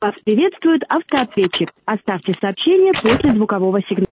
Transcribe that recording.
Вас приветствует автоответчик. Оставьте сообщение после звукового сигнала.